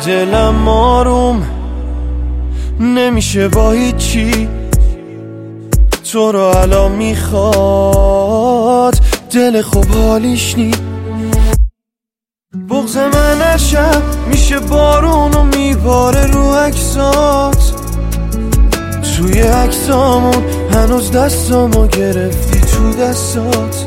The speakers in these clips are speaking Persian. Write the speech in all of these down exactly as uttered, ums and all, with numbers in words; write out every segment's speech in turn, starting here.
دلم آروم نمیشه با هیچی، تو رو الان میخواد دل خوب حالیش نی. بغض من هر شب میشه بارون و میباره رو عکسات، توی عکسامون هنوز دستامو گرفتی تو دستات.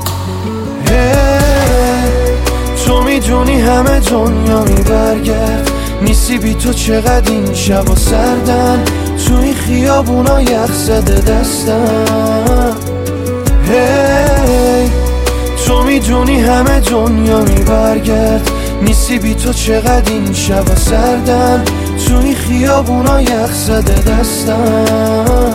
تو میدونی همه دنیا میبرگرد، نیستی بی تو چقدر این شبا سردن، تو این خیابونا یخ زده دستم. هی تو میدونی همه دنیا میبرگرد، نیستی بی تو چقدر این شبا سردن، تو این خیابونا یخ زده دستم.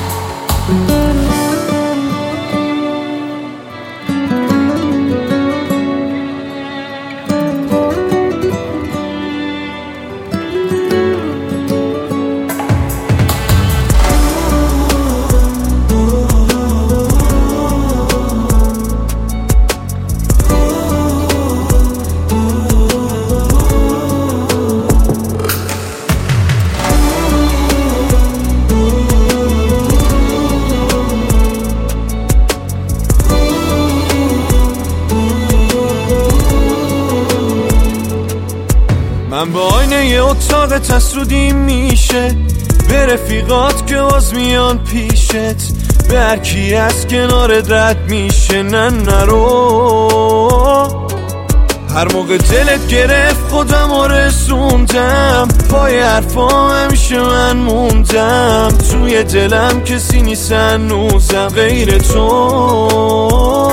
من با آینه یه اتاق تسودیم میشه، به رفیقات که باز میان پیشت، به هر کی از کنارت رد میشه نه نرو. هر موقع دلت گرفت خودم رو رسوندم، پای حرفام همیشه من موندم، توی دلم کسی نیست هنوزم غیر تو.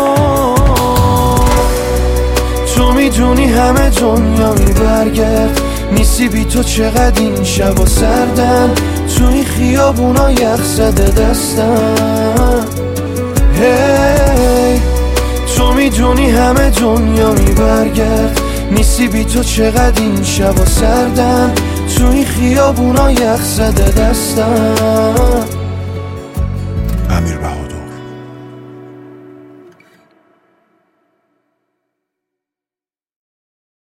تو میدونی همه دنیا میبرگرد، نیستی بی تو چقدر این شبا سردن، تو این خیابونا یخ زده دستم. هی تو میدونی همه دنیا میبرگرد، نیستی بی تو چقدر این شبا سردن، تو این خیابونا یخ زده دستم.